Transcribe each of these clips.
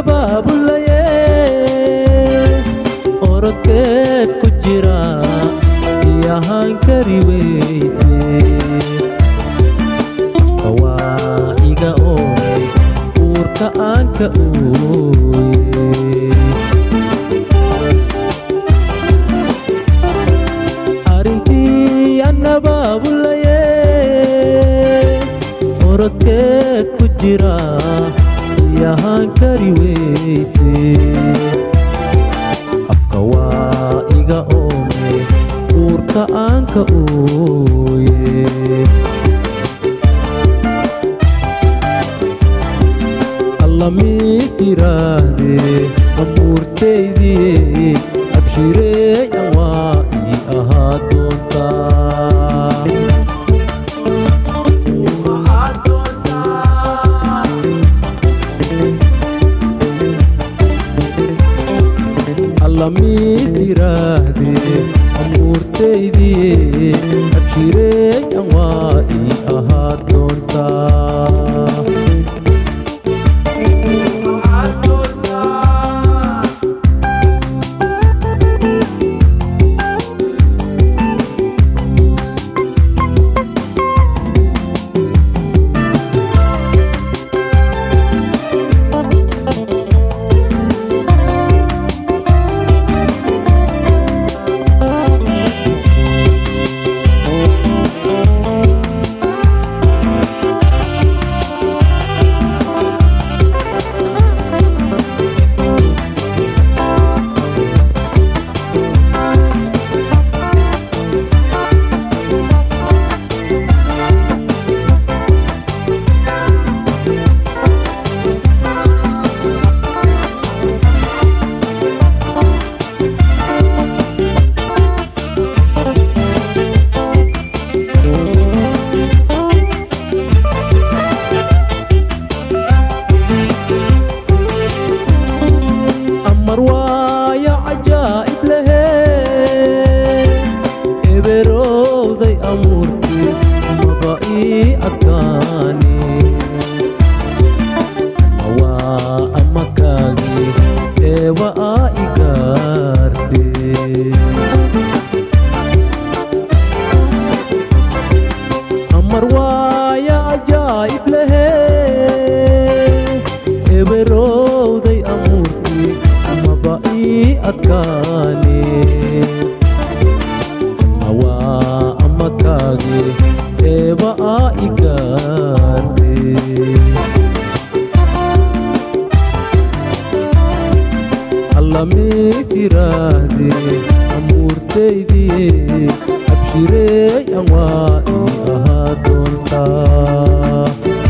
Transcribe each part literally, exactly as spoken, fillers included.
baabulaye orodkeed ku jira iyahaan kari weyse waa iga ooy uurka aan ka ooye arrintii anna baabulaye orodkeed ku jira iyahaan kari weyse afka waa iga ooy uurka aan ka ooye mitirahde amuurtaydii abshirey waa ii ahaa doontaa alla mitirahde amuurtaydii abshirey waa ii ahaa doontaa marwaaya cajaa'ib lahee eberowday amuurti maba ii adkaani mawaa amakaagi eewa aa igaarte marwaaya cajaa'ib lahee eberowday amuurti adkaani mawaa amakaagi eeba aa igaarte alla mitirahde amuurtaydii abshirey waa ii ahaa doontaa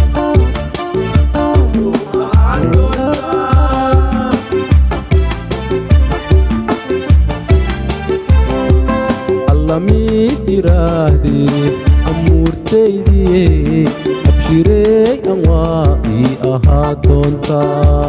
mitirahde amuurtaydii abshirey waa ii ahaa doontaa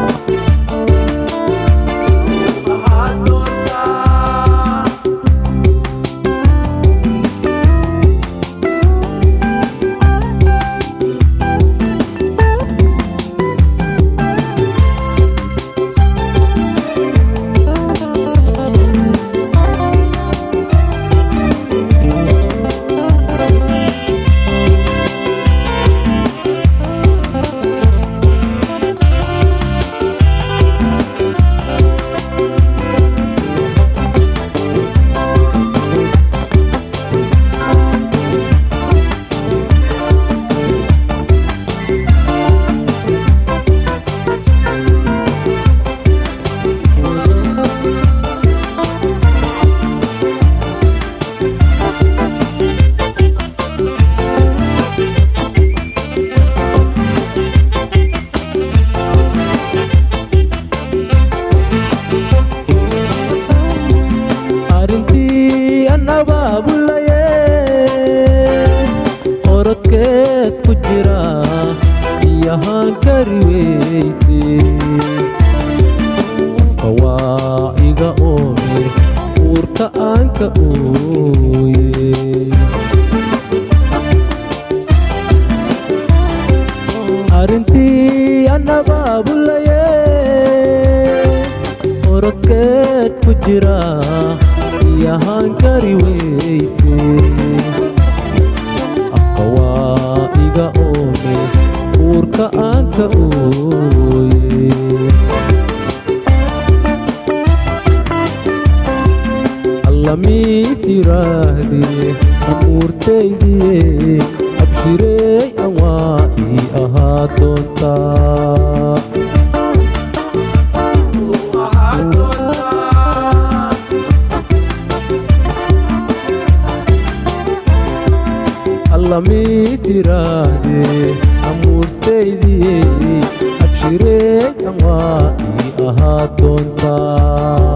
orodkeed ku jira iyahaan kari weyse waa iga ooy uurka aan ka ooye arrintii anna baabulaye jira iyahaan kari weyse afka waa iga oone uurka aan ka ooye allamiis yiraahdee amuurtaydiye abshirey aan waa ii ahaa doontaa allamiis yiraahdee amuurtaydiye abshirey aan waa ii ahaa doontaa